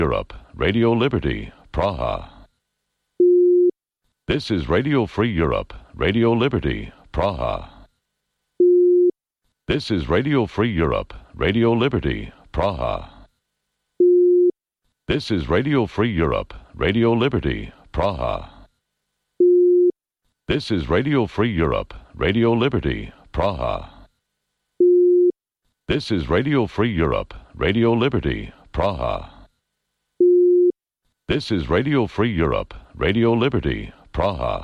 Europe, Radio Liberty, Praha. This is Radio Free Europe, Radio Liberty, Praha. This is Radio Free Europe, Radio Liberty, Praha. This is Radio Free Europe, Radio Liberty, Praha. This is Radio Free Europe, Radio Liberty, Praha. This is Radio Free Europe, Radio Liberty, Praha. This is Radio Free Europe, Radio Liberty, Praha.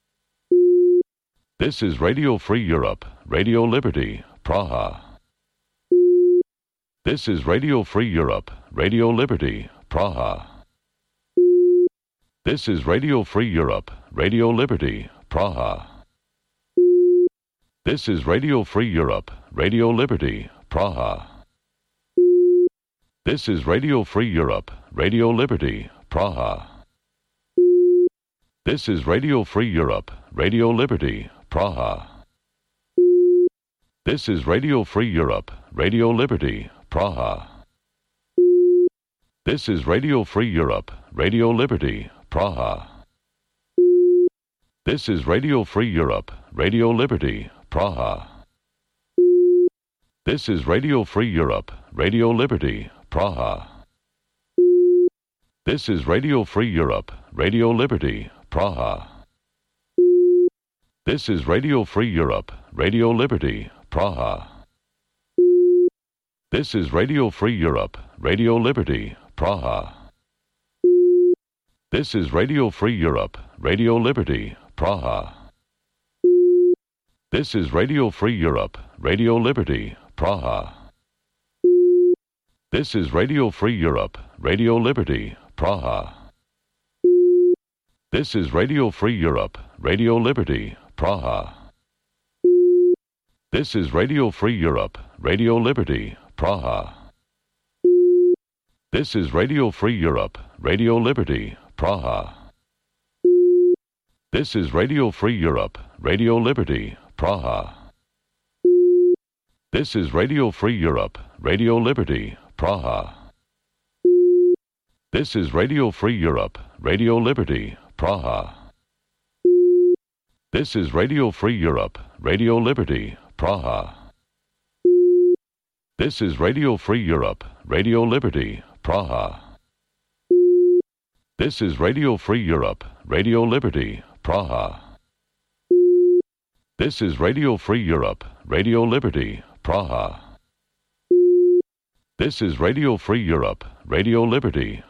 This is Radio Free Europe, Radio Liberty, Praha. This is Radio Free Europe, Radio Liberty, Praha. This is Radio Free Europe, Radio Liberty, Praha. This is Radio Free Europe, Radio Liberty, Praha. This is Radio Free Europe, Radio Liberty, Praha. This is Radio Free Europe, Radio Liberty, Praha. This is Radio Free Europe, Radio Liberty, Praha. This is Radio Free Europe, Radio Liberty, Praha. This is Radio Free Europe, Radio Liberty, Praha. This is Radio Free Europe, Radio Liberty, Praha. This is Radio Free Europe, Radio Liberty, Praha. This is Radio Free Europe, Radio Liberty, Praha. This is Radio Free Europe, Radio Liberty, Praha. This is Radio Free Europe, Radio Liberty, Praha. This is Radio Free Europe, Radio Liberty, Praha. This is Radio Free Europe, Radio Liberty, Praha. This is Radio Free Europe, Radio Liberty, Praha. This is Radio Free Europe, Radio Liberty, Praha. This is Radio Free Europe, Radio Liberty, Praha. This is Radio Free Europe, Radio Liberty, Praha. This is Radio Free Europe, Radio Liberty, Praha. This is Radio Free Europe, Radio Liberty, Praha. This is Radio Free Europe, Radio Liberty, Praha. This is Radio Free Europe, Radio Liberty, Praha. This is Radio Free Europe, Radio Liberty, Praha. This is Radio Free Europe, Radio Liberty, Praha. This is Radio Free Europe, Radio Liberty,